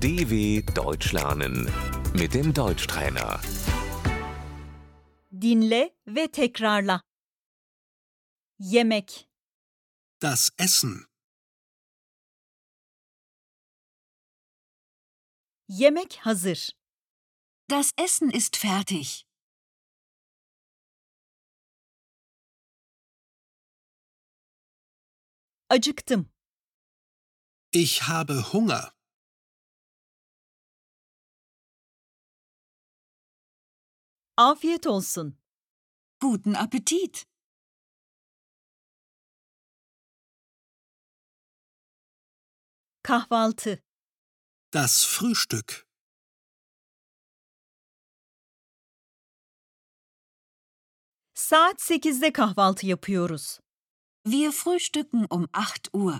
DW Deutsch lernen mit dem Deutschtrainer. Dinle ve tekrarla. Yemek, Das Essen. yemek hazır. Das Essen ist fertig. Acıktım. Ich habe Hunger. Afiyet olsun. Guten Appetit. Kahvaltı, Das Frühstück. saat 8'de kahvaltı yapıyoruz. Wir frühstücken um 8 Uhr.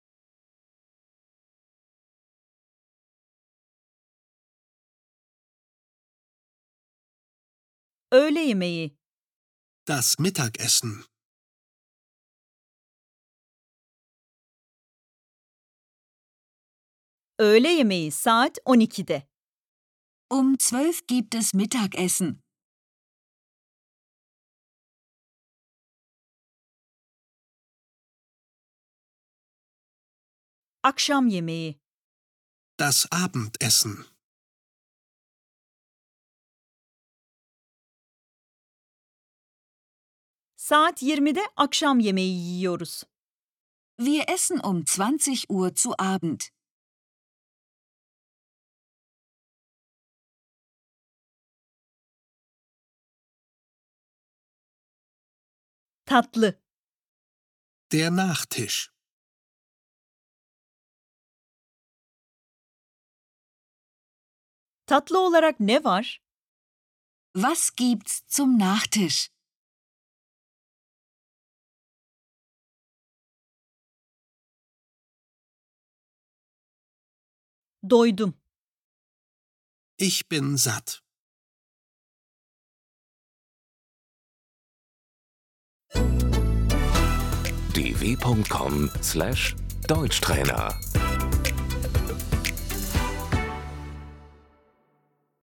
Öğle yemeği, Das Mittagessen. öğle yemeği saat 12'de. Um 12 gibt es Mittagessen. Akşam yemeği, Das Abendessen. saat 20'de akşam yemeği yiyoruz. Wir essen um 20 Uhr zu Abend. Tatlı, Der Nachtisch. tatlı olarak ne var? Was gibt's zum Nachtisch? Doydum. Ich bin satt. dw.com/Deutschtrainer